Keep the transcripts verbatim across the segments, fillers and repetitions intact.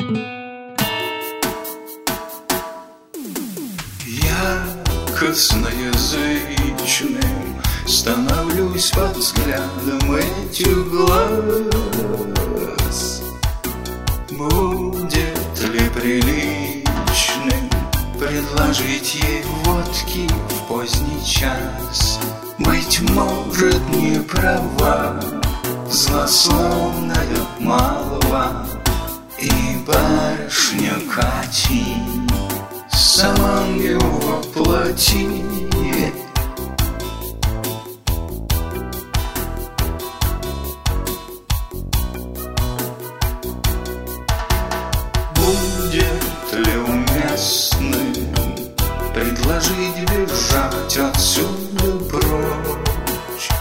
Я косноязычным становлюсь под взглядом этих глаз. Будет ли приличным предложить ей водки в поздний час? Быть может, не права злословная молва, и барышня Кати салон его плоти. Будет ли уместным предложить бежать отсюда прочь,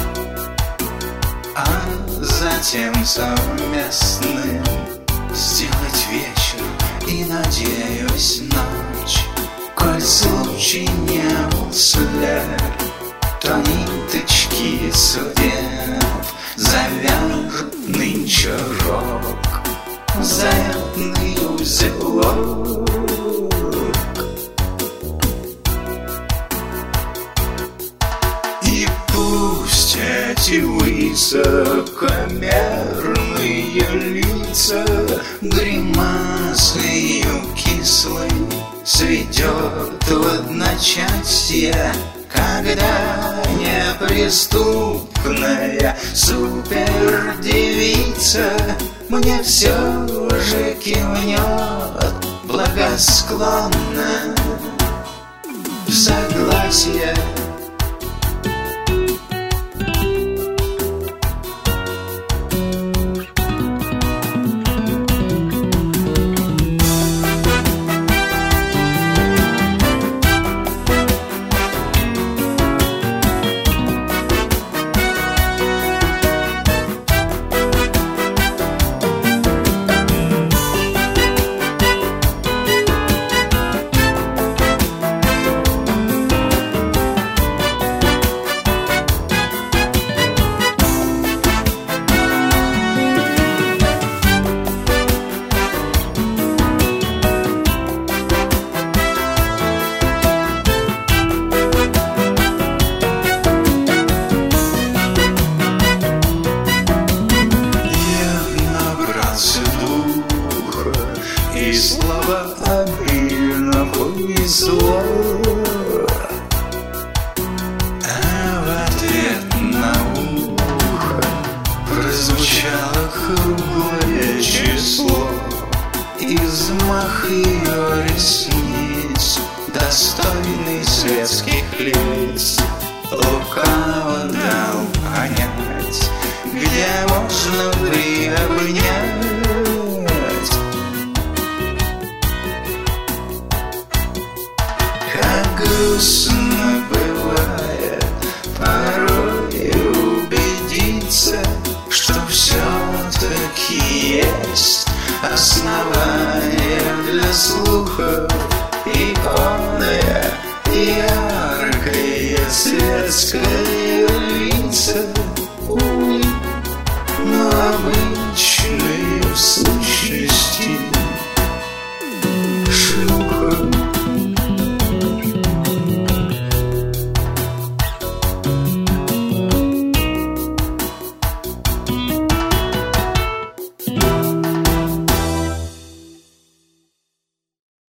а затем совместным сделать вечер и, надеюсь, ночь? Коль случай не был след, то ниточки судеб завяжут нынче рок, заветный узелок. И пусть эти высокомерные лица гримасою кислой сведет в одночасье, когда неприступная супердевица мне все же кивнет благосклонно в согласие. И слова обильно понесло, а в ответ на ухо прозвучало круглое число. Измах ее ресниц, достойный светских лиц, лукаво дал понять, где можно приобнять. Грустно бывает порой убедиться, что все-таки есть основания для слухов. Иконная яркая светская лица, увы, но обычные в сущности